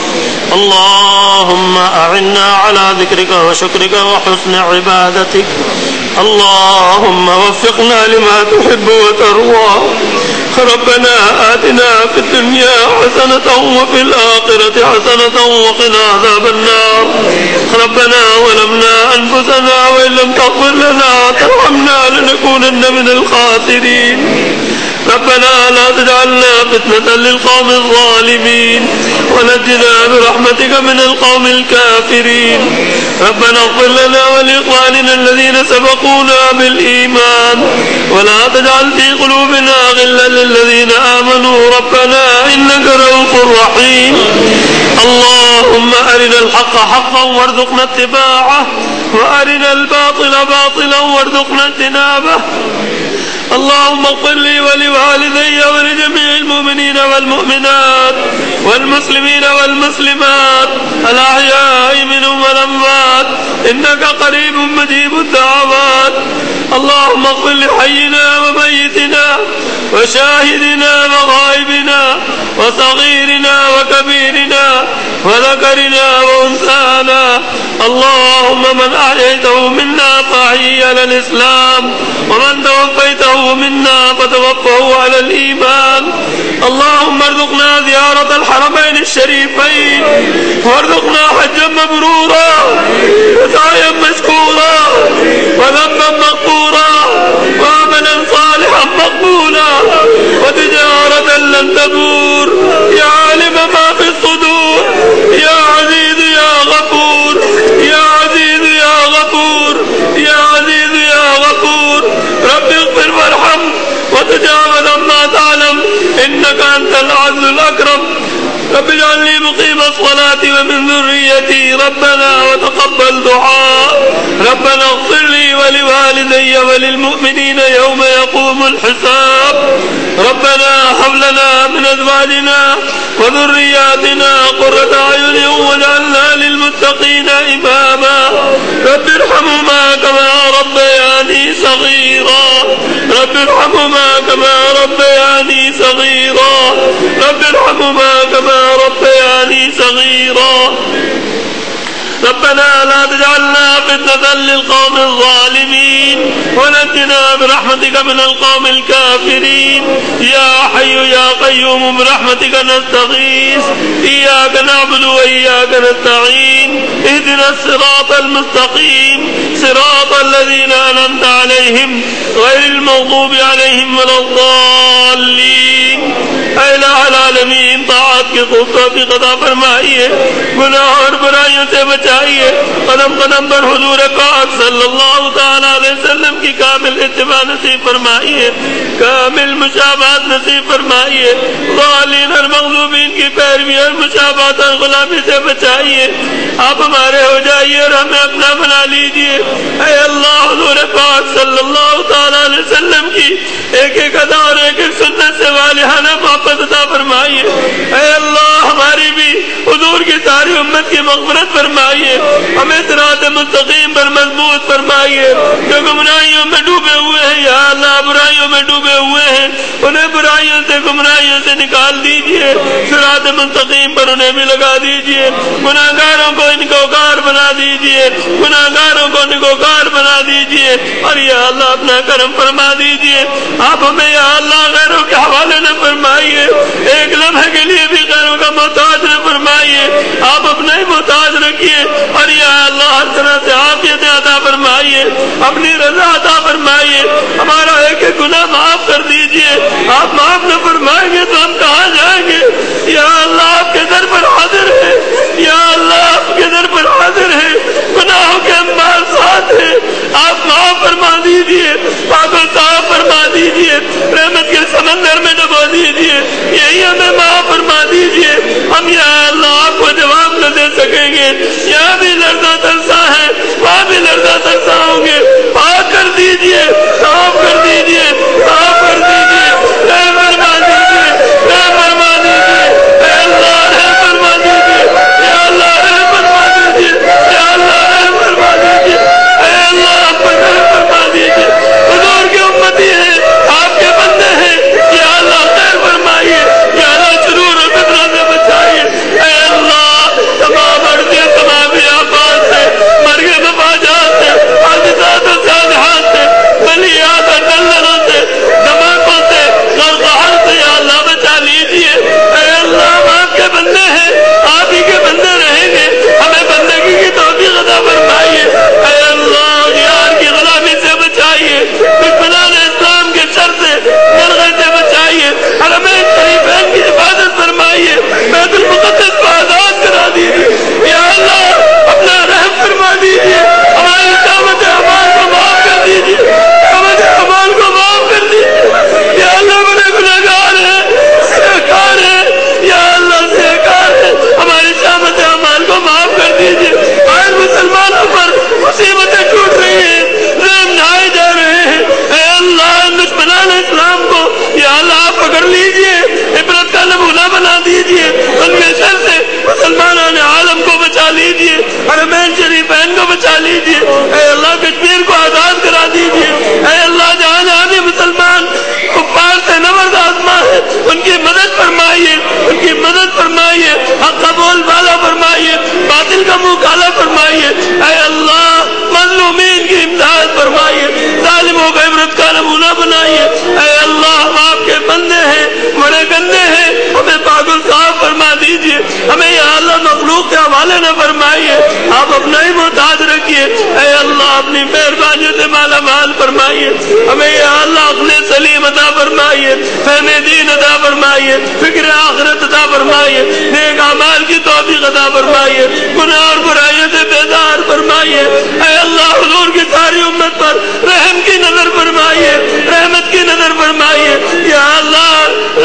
اللهم أعنا على ذكرك وشكرك وحسن عبادتك۔ اللهم وفقنا لما تحب وترضى۔ ربنا آتنا في الدنيا حسنة وفي الآخرة حسنة وقنا عذاب النار۔ ربنا ظلمنا أنفسنا وإن لم تغفر لنا وترحمنا لنكونن من الخاسرين۔ ربنا لا تجعلنا فتنة للقوم الظالمين ونجنا برحمتك من القوم الكافرين۔ ربنا اغفر لنا ولإخواننا الذين سبقونا بالإيمان ولا تجعل في قلوبنا غلا للذين آمنوا ربنا إنك رؤوف رحيم۔ اللهم أرنا الحق حقا وارزقنا اتباعه وأرنا الباطل باطلا وارزقنا اجتنابه۔ اللهم اغفر لي ولوالدي ولجميع المؤمنين والمؤمنات والمسلمين والمسلمات الأحياء منهم والأموات إنك قريب مجيب الدعوات۔ اللهم اغفر لحينا وميتنا وشاهدنا وغائبنا وصغيرنا وكبيرنا وذكرنا وأنثانا۔ اللهم من أحييته منا فأحيه على الإسلام ومن توفيته منا فتوفه على الإيمان۔ اللهم ارزقنا زيارة الحرمين الشريفين وارزقنا حجا مبرورا وسعيا مشكورا وذنبا مغفورا وعملا صالحا مقبولا وتجارة لن تبور۔ يا عالم ما في الصدور إنك أنت العز الأكرم. رب اجعلني مقيم الصلاة ومن ذريتي ربنا وتقبل دعاء. ربنا اغفر لي ولوالدي وللمؤمنين يوم يقوم الحساب. ربنا هب لنا من أزواجنا وذرياتنا قرة أعين واجعلنا للمتقين إماما. رب ارحمهما كما ربياني صغيرا. رب ارحمهما كما ربياني صغيرا. رب ارحمهما كما ربياني صغيرا. ربنا لا تجعلنا فتنة للقوم الظالمين ونجنا برحمتك من القوم الكافرين. يا حي يا قيوم برحمتك نستغيث. إياك نعبد وإياك نستعين. اهدنا الصراط المستقيم صراط الذين أنعمت عليهم غير المغضوب عليهم ولا الضالين. اے الہ العالمین طاعت کی خوبصورتی عطا فرمائیے، گناہ اور برائیوں سے بچائیے، قدم قدم پر حضور پاک صلی اللہ تعالی علیہ وسلم کی کامل اتباع نصیب فرمائیے، کامل مشابہت نصیب فرمائیے، ضالین اور مغضوبین کی پیروی اور مشابہت اور غلامی سے بچائیے. آپ ہمارے ہو جائیے اور ہمیں اپنا بنا لیجیے. اے اللہ حضور پاک صلی اللہ تعالی علیہ وسلم کی ایک ایک ادا اور ایک ایک سنت سے والہانہ محبت عطا فرمائیے. اے اللہ ہماری بھی حضور کی ساری امت کی مغفرت فرمائیے. ہمیں صراط مستقیم پر مضبوط فرمائیے. جو گمراہیوں میں ڈوبے ہوئے ہیں یا اللہ برائیوں میں ڈوبے ہوئے ہیں انہیں برائیوں سے گمراہیوں سے نکال دیجیے. صراط مستقیم پر انہیں بھی لگا دیجیے. گناہگاروں کو نیکوکار بنا دیجیے. گناہگاروں کو نیکوکار بنا دیجیے. اور یا اللہ اپنا کرم فرما دیجیے. آپ ہمیں یا اللہ غیروں کے حوالے نہ فرمائیے. ایک لمحے کے لیے بھی غیروں کا محتاج نہ فرمائیے. آپ اپنا ہی محتاج رکھیے. اور یا اللہ ہر طرح سے عافیت عطا فرمائیے. اپنی رضا عطا فرمائیے. ہمارا ایک ایک گناہ معاف کر دیجیے. آپ معاف نہ فرمائیں گے تو ہم کہاں جائیں گے؟ یا اللہ آپ کے در پر حاضر ہے. یا اللہ آپ کے در پر حاضر ہے. گناہوں کے انبار ساتھ ہیں. آپ معاف فرما دیجیے. پاک و صاف فرما دیجیے. رحمت کے سمندر میں ڈبو دیجیے. یہی ہمیں معاف فرما دیجیے. ہم یا اللہ آپ کو جواب نہ دے سکیں گے. یہاں بھی لرزہ ترسا ہے وہاں بھی لرزہ ترسا ہوں گے. پاک کر دیجیے. صاف کر دیجیے. صاف کر دیجیے. رحم فرما دیجیے. رحم فرما دیجیے. اے اللہ رحم فرما دیجیے. یا اللہ رحم فرما دیجیے. یا اللہ رحم فرما دیجیے. اے اللہ آپ پر رحم فرما دیجیے. حضور کی امتی ہیں آپ کے بندے ہیں. یا اللہ خیر فرمائیے. یا اللہ شرور اور فتنہ سے بچائیے. اے اللہ تمام اڑتے تمام بیابان سے مرغے مفاجات سے حادثات و صالحات سے بلیات اور دللوں سے دماغوں سے غرقہر سے یا اللہ بچا لیجیے. اے اللہ ہم آپ کے بندے ہیں. آپ ہی کے بندے رہیں گے. ہمیں بندگی کی توفیق عطا فرمائیے. اے اللہ غیار کی غلامی سے بچائیے. دشمنان اسلام کے شر سے مرغے سے بچائیے. حرمین شریفین کی حفاظت فرمائیے. بیت المقدس کو آزاد کرا دیجیے. یا اللہ اپنا رحم فرما دیجیے. ہماری شامت اعمال کو معاف کر دیجیے. شامت اعمال کو معاف کر دیجیے. یا اللہ بڑے گنہگار ہیں سہکار ہیں. یا اللہ سہکار ہیں. ہماری شامت اعمال کو معاف کر دیجیے. آج مسلمانوں پر مصیبتیں ٹوٹ رہی ہیں. رحم ڈھائے جا رہے ہیں. اے اللہ دشمنان اسلام کو یا اللہ آپ پکڑ لیجیے. عبرت کا نمونہ بنا دیجیے. ان کے شر سے مسلمانوں نے عالم کو بچا لیجیے. حرمین شریفین کو بچا لیجیے. اے اللہ کشمیر کو آزاد کرا دیجیے. اے اللہ جہاں جہاں بھی مسلمان کفار سے نبرد آزما ہے ان کی مدد فرمائیے. ان کی مدد فرمائیے. حق کا بول بالا فرمائیے. باطل کا منہ کالا فرمائیے. اے اللہ مظلومین کی امداد فرمائیے. ظالموں کو عبرت کا نمونہ بنائیے. اے اللہ ہم آپ کے بندے ہیں بڑے گندے ہیں. ہمیں پاک و صاف فرما دیجیے. ہمیں یا اللہ مخلوق کے حوالے نہ فرمائیے. آپ اپنا ہی محتاج رکھیے. اے اللہ اپنی مہربانی سے مالا مال فرمائیے. ہمیں یا اللہ اپنے سلیم عطا فرمائیے. فہم دین عطا فرمائیے. فکر آخرت عطا فرمائیے. نیک اعمال کی توفیق عطا فرمائیے. گناہ اور برائیوں سے بیدار فرمائیے. اے اللہ حضور کی ساری امت پر رحم کی نظر فرمائیے. رحمت کی نظر فرمائیے. یا اللہ رضا کی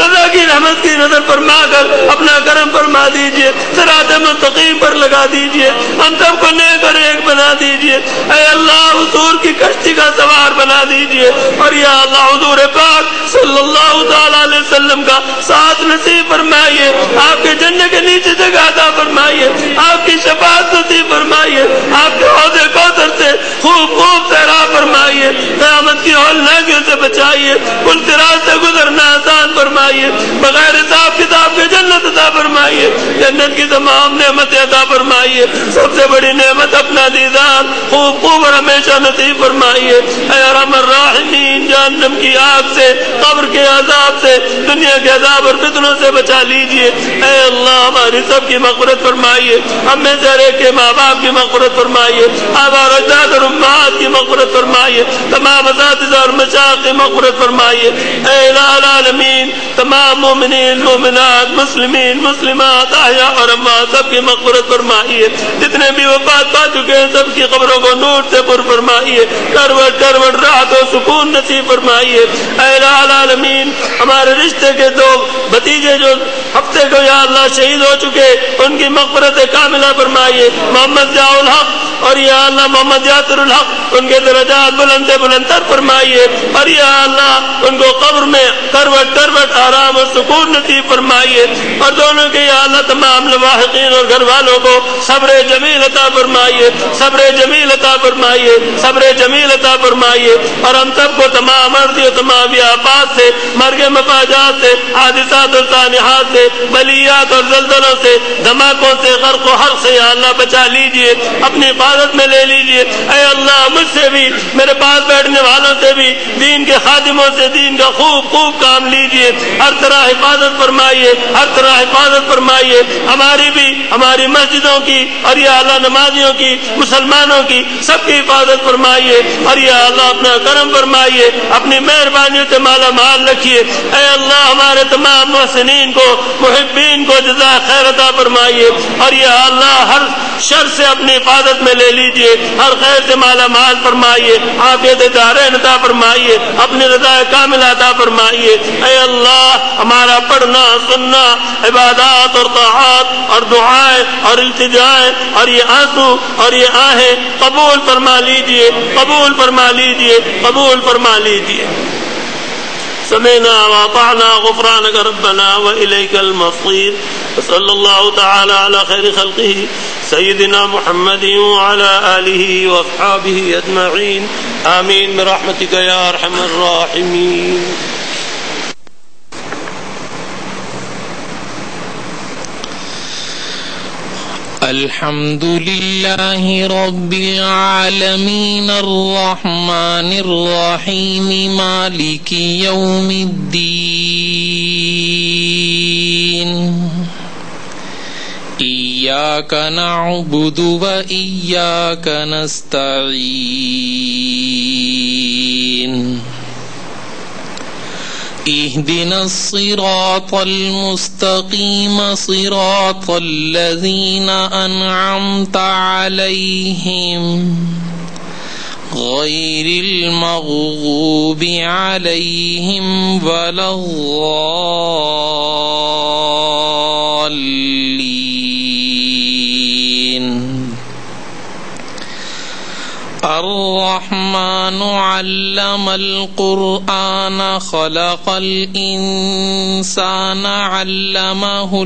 اپنی رحمت کی نظر فرما کر اپنا کرم فرما دیجئے، صراط مستقیم پر لگا دیجئے، ہم سب کو نیک اور ایک بنا دیجئے، اے اللہ حضور کی کشتی کا سوار بنا دیجئے، اور یا اللہ حضور پاک صلی اللہ تعالی علیہ وسلم کا ساتھ نصیب فرمائیے، آپ کے جنت کے نیچے جگہ عطا فرمائیے، آپ کی شفاعت نصیب فرمائیے، آپ کے حوض کوثر سے خوب خوب سیراب فرمائیے، قیامت کی ہولناکیوں سے بچائیے، پل صراط سے گزرنا آسان فرمائیے، بغیر حساب کتاب کے جنت عطا فرمائیے، جنت کی تمام نعمتیں عطا فرمائیے، سب سے بڑی نعمت اپنا دیدار خوب خوب اور ہمیشہ نصیب فرمائیے، اے ارحم الراحمین جہنم کی آگ سے، قبر کے عذاب سے، دنیا کے عذاب اور فتنوں سے بچا لیجئے، اے اللہ ہماری سب کی مغفرت فرمائیے، ہم میں سے ہر ایک کے ماں باپ کی مغفرت فرمائیے، آباء اور اجداد اور امہات کی مغفرت فرمائیے، تمام اساتذہ اور مشائخ کی مغفرت فرمائیے، اے الہ العالمین تمام مومنین مومنات مسلمین مسلمات احیاء اور اموات سب کی مغفرت فرمائیے، جتنے بھی وفات پا چکے ہیں سب کی قبروں کو نور سے پر فرمائیے، کروٹ کروٹ راحت و سکون نصیب فرمائیے، اے الہ العالمین ہمارے رشتے کے دو بھتیجے جو ہفتے کو یا اللہ شہید ہو چکے ان کی مغفرت کاملہ فرمائیے، محمد ضیاء الحق اور یا اللہ محمد یاسر الحق ان کے درجات بلند سے بلند تر فرمائیے، اور یا اللہ ان کو قبر میں کروٹ کروٹ آرام اور سکون نصیب فرمائیے، اور دونوں کے یا اللہ تمام لواحقین اور گھر والوں کو صبر جمیل عطا فرمائیے، صبر جمیل عطا فرمائیے، صبر جمیل عطا فرمائیے، اور ہم سب کو تمام عرضی و تمام آفات سے، مرگ مفاجات سے، حادثات اور سانحات سے، بلیات اور زلزلوں سے، دھماکوں سے، غرق و حرق سے یا اللہ بچا لیجئے، اپنی حفاظت میں لے لیجئے، اے اللہ مجھ سے بھی میرے پاس بیٹھنے والوں سے بھی دین کے خادموں سے دین کا خوب خوب کام لیجئے، ہر طرح حفاظت فرمائیے، ہر طرح حفاظت فرمائیے، ہماری بھی ہماری مسجدوں کی اور یا اللہ نمازیوں کی مسلمانوں کی سب کی حفاظت فرمائیے، اور یا اللہ اپنا کرم فرمائیے، اپنی مہربانی سے مالا مال رکھیے، اے اللہ ہمارے تمام محسنین کو محبین کو جزائے خیر عطا فرمائیے، اور یا اللہ ہر شر سے اپنی حفاظت میں لے لیجئے، ہر خیر سے مالا مال فرمائیے، عافیت دارین عطا فرمائیے، اپنی رضا کاملہ عطا فرمائیے، اے اللہ ہمارا پڑھنا سننا عبادات اور طاعات اور دعائیں اور التجائیں اور یہ آنسو اور یہ آہیں قبول فرما لیجئے، قبول فرما لیجئے، قبول فرما لیجئے۔ سمعنا واطعنا غفرانك ربنا وإليك المصير، وصلى الله تعالى على خير خلقه سيدنا محمد وعلى آله وأصحابه أجمعين آمين برحمتك يا أرحم الراحمين۔ الحمد لله رب العالمين الرحمن الرحيم مالك يوم الدين، إياك نعبد وإياك نستعين، اهدنا الصراط المستقيم صراط الذين أنعمت عليهم غير المغضوب عليهم ولا الضالين۔ الرحمن علم القرآن خلق الإنسان علمه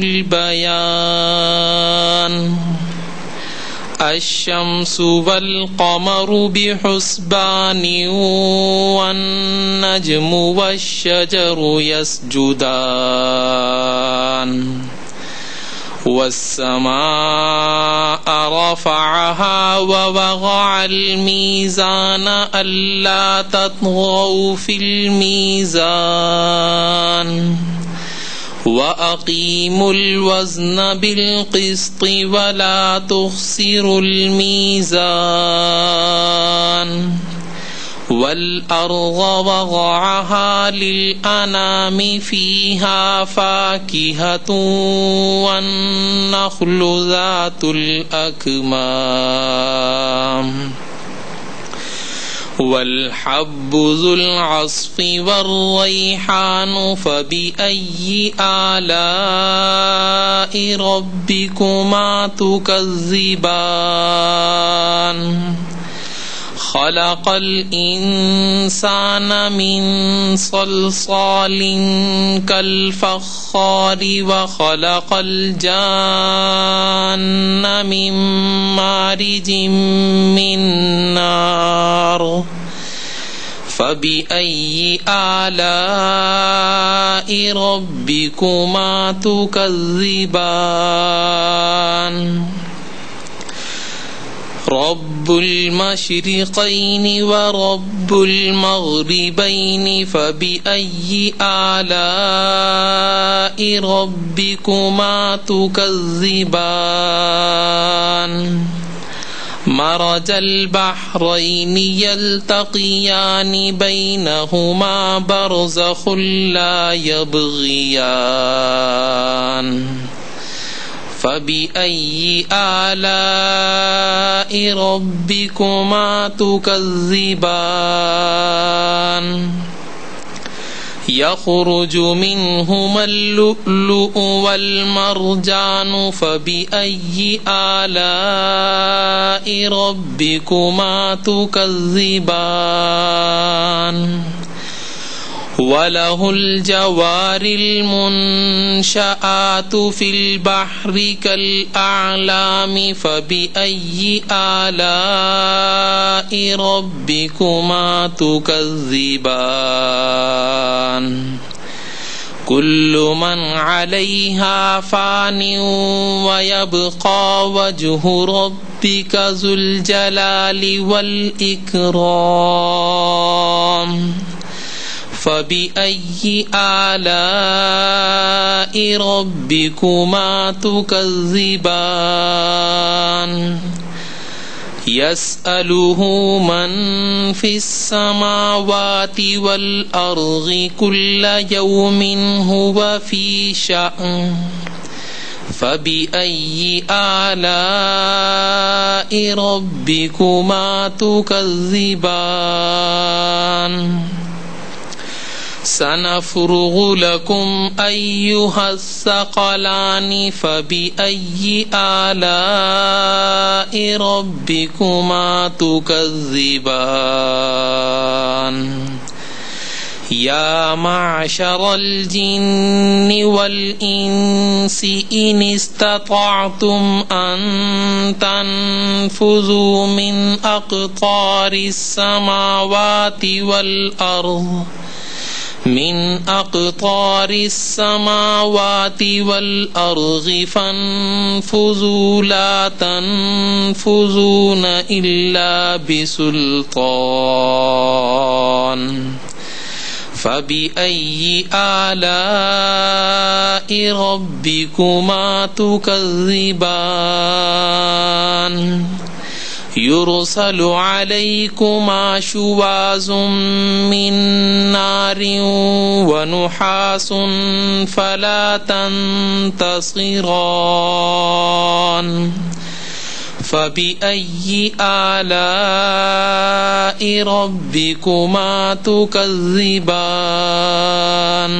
البيان، الشمس والقمر بحسبان والنجم والشجر يسجدان، والسماء رفعها ووضع الميزان ألا تطغوا في الميزان، وأقيموا الوزن بالقسط ولا تخسروا الميزان، والأرض وضعها للأنام فيها فاكهة والنخل ذات الأكمام والحب ذو العصف والريحان فبأي آلاء ربكما تكذبان خلق الإنسان من صلصال كالفخار وخلق الجان من مارج من نار فبأي آلاء ربكما تكذبان رب المشرقين ورب المغربين فبأي آلاء ربكما تكذبان مرج البحرين يلتقيان بينهما برزخ لا يبغيان فبأي آلاء ربكما تكذبان يخرج منهما اللؤلؤ والمرجان فبأي آلاء ربكما تكذبان وله الجوار المنشآت في البحر كالأعلام فبأي آلاء ربكما تكذبان كل من عليها فان ويبقى وجه ربك ذو الجلال والإكرام فبأي آلاء ربكما تكذبان يسأله من في السماوات والأرض كل يوم هو في شأن فبأي آلاء ربكما تكذبان سنفرغ لكم أيها الثقلان فبأي آلاء ربكما تكذبان يا معشر الجن والإنس إن استطعتم أن تنفذوا من أقطار السماوات والأرض فانفذوا لا تنفذون إلا بسلطان فبأي آلاء ربكما تكذبان يرسل عليكما شواظ من نار ونحاس فلا تنتصران فبأي آلاء ربكما تكذبان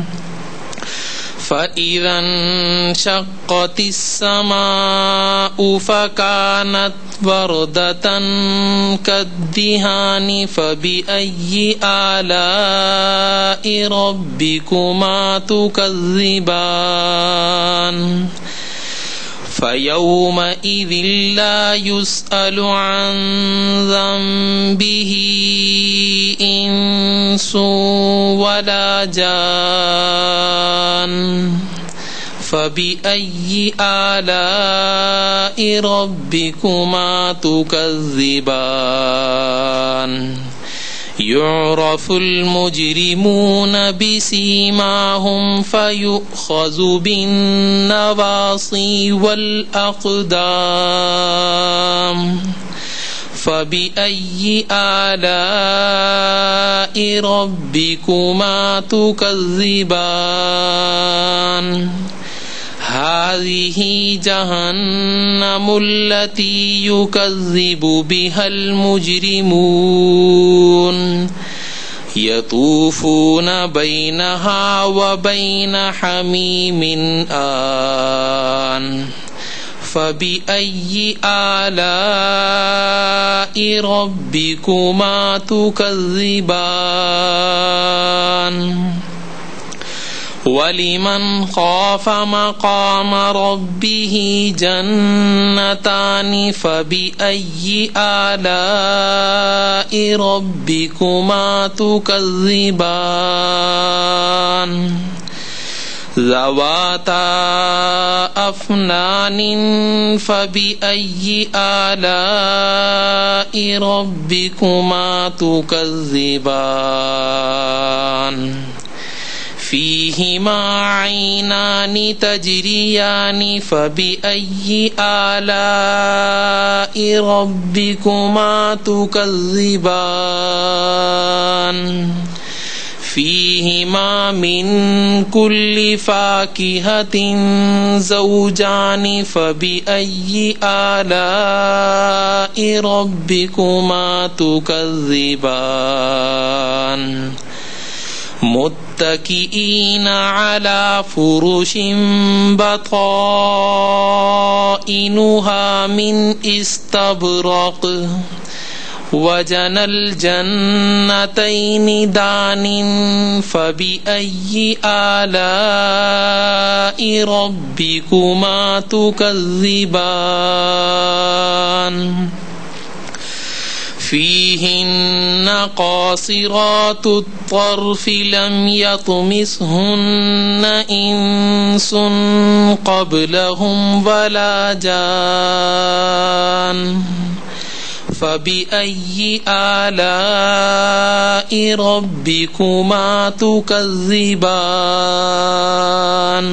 فإذا انشقت السماء فكانت وردة كالدهان فبأي آلاء ربكما تكذبان فيومئذ لا يسأل عن ذنبه إنس ولا جان فبأي آلاء ربكما تكذبان يعرف المجرمون بسيماهم فيؤخذ بالنواصي والأقدام فبأي آلاء ربكما تكذبان هذه جهنم التي يكذب بها المجرمون يطوفون بينها وبين حميم آن فبأي آلاء ربكما تكذبان وَلِمَنْ خَافَ مَقَامَ رَبِّهِ جَنَّتَانِ فَبِأَيِّ آلَاءِ رَبِّكُمَا تُكَذِّبَانِ ذَوَاتَا أَفْنَانٍ فَبِأَيِّ آلَاءِ رَبِّكُمَا تُكَذِّبَانِ فِيهِمَا عَيْنَانِ تَجْرِيَانِ فَبِأَيِّ آلَاءِ رَبِّكُمَا تُكَذِّبَانِ فِيهِمَا مِن كُلِّ فَاكِهَةٍ زَوْجَانِ فَبِأَيِّ آلَاءِ رَبِّكُمَا تُكَذِّبَانِ متكئين على فرش بطائنها من استبرق وجنى الجنتين دان فبأي آلاء ربكما تكذبان فيهن قاصرات الطرف لم يطمثهن إنس قبلهم ولا جان فبأي آلاء ربكما تكذبان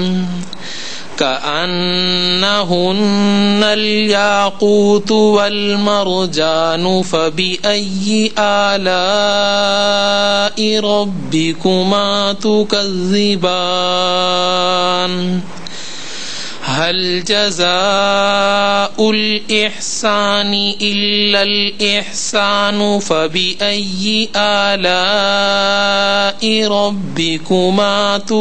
كأنهن الياقوت والمرجان فبأي آلاء ربكما تكذبان هل جزاء الإحسان إلا الإحسان فبأي آلاء ربكما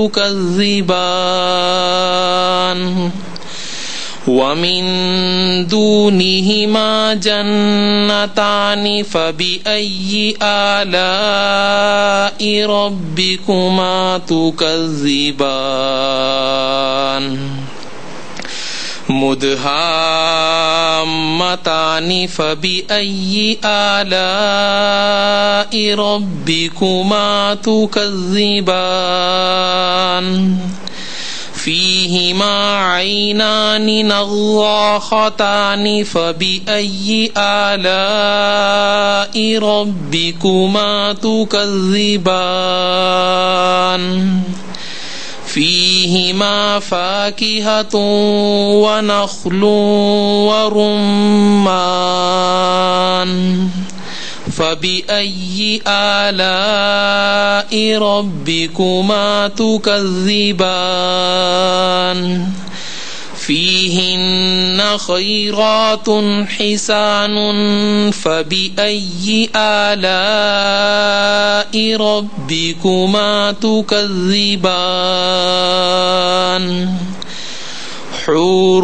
تكذبان ومن دونهما جنتان فبأي آلاء ربكما تكذبان مدهامتان فبأي آلاء ربكما تكذبان فيهما عينان نضاختان فبأي آلاء ربكما تكذبان فيهما فاكهة ونخل ورمان فبأي آلاء ربكما تكذبان فيهن خيرات حسان فبأي آلاء ربكما تكذبان حور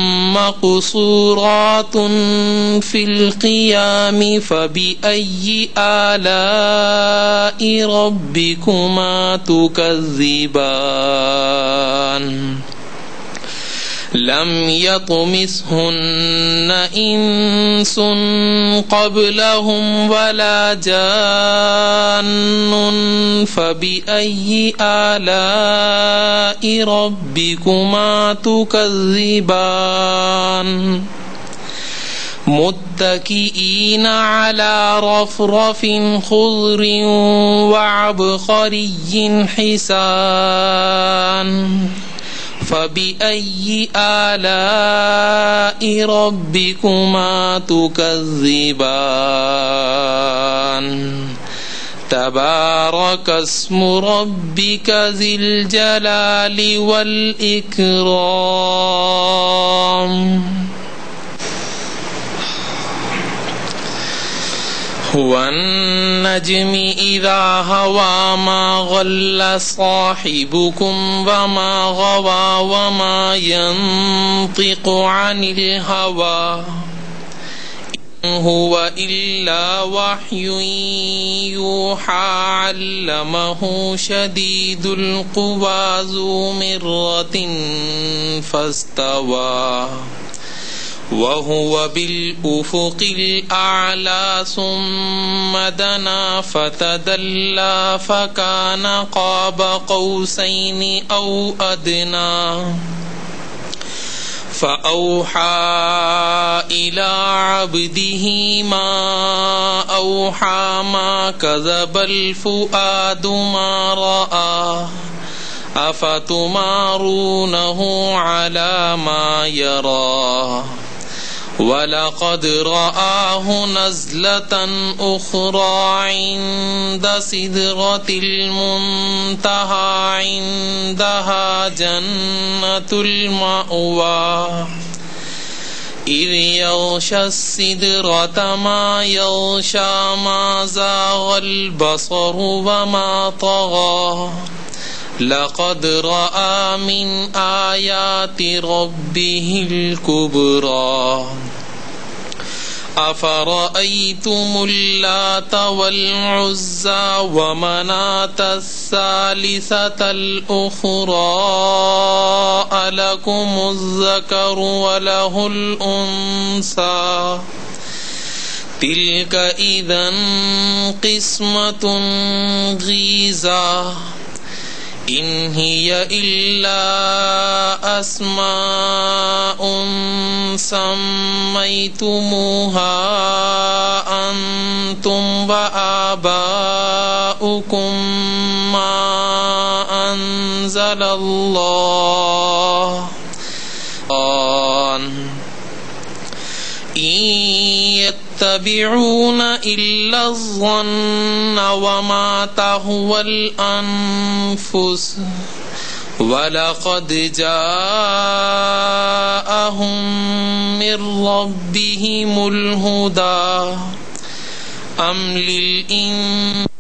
مقصورات في الخيام فبأي آلاء ربكما تكذبان لم يطمثهن إنس قبلهم ولا جان فبأي آلاء ربكما تكذبان متكئين على رفرف خضر وعبقري حسان فبأي آلاء ربكما تكذبان تبارك اسم ربك ذي الجلال والإكرام. والنجم إذا هوى ما ضل صاحبكم وما غوى وما ينطق عن الهوى إن هو إلا وحي يوحى علمه شديد القوى ذو مرة فاستوى وهو بالأفق الأعلى ثم دنا فتدلى فكان قاب قوسين أو أدنى فأوحى إلى عبده ما أوحى ما كذب الفؤاد ما رأى أفتمارونه على ما يرى وَلَقَدْ رَآهُ نَزْلَةً أُخْرَى عِندَ سِدْرَةِ الْمُنْتَهَى عِندَهَا جَنَّةُ الْمَأْوَى إِذْ يَغْشَى السِّدْرَةَ مَا يَغْشَى مَا زَاغَ الْبَصَرُ وَمَا طَغَى لقد رأى من آيات ربه الكبرى أفرأيتم اللات والعزى ومناة الثالثة الأخرى ألكم الذكر وله الأنثى تلك إذا قسمة ضيزى إن هي إلا أسماء سميتموها أنتم وآباؤكم ما أنزل الله إن يتبعون إلا الظن وما تهوى الأنفس ولقد جاءهم من ربهم الهدى أم للإنسان